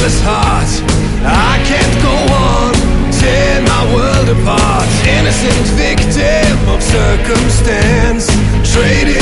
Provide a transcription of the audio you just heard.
restless heart. I can't go on, tear my world apart. Innocent victim of circumstance, traded